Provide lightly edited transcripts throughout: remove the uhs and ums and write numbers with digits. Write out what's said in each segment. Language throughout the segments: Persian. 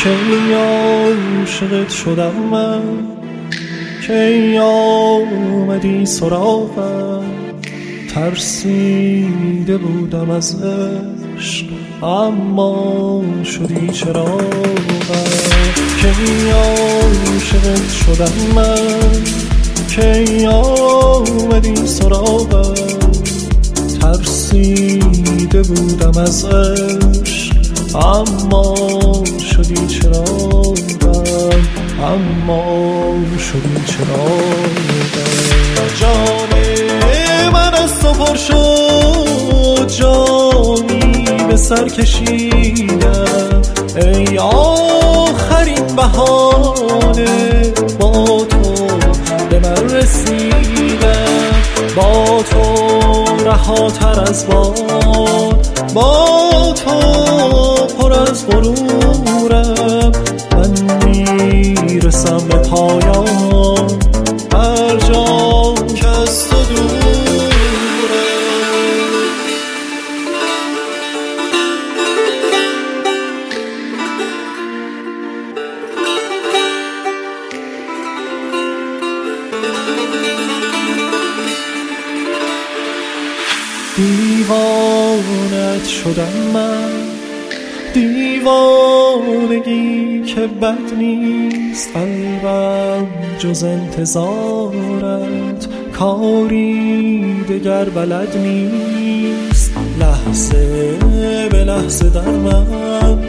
کی عاشقت شدم من، کی آمدی سراغم. ترسیده بودم از عشق اما شدی چراغم. کی عاشقت شدم من، کی آمدی سراغم. ترسیده بودم از عشق اما شدی چراغم، اما شدی چراغم. جان من از تو پر شد، جانی به سر کشیدم. ای آخرین بهانه با تو به من رسیدم. با تو رهاتر از باد، با تو پر از غرورم. من میرسم به پایان هر جا که از تو دورم. دیوانت شدم من، دیوانگی که بد نیست. قلبم جز انتظارت کاری دگر بلد نیست. لحظه به لحظه در من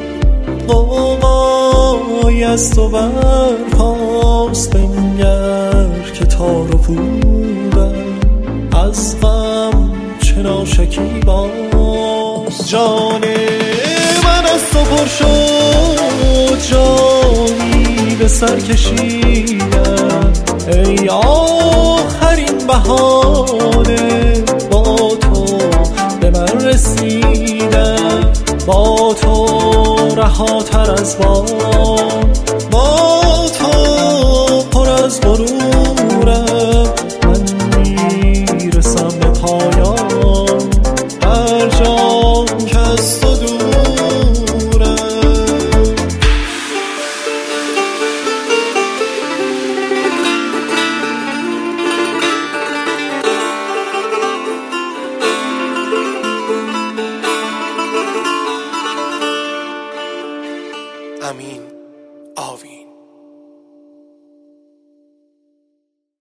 غوغایی از تو برپاست. بنگر که تار و پودم از غم چه ناشکیباست. جان من از تو پر شد، جانی به سر کشیدم. ای آخرین بهانه با تو به من رسیدم. با تو رهاتر از باد، با تو پر از غرورم. من میرسم به پایان هر جا که از تو دورم. امین آوین.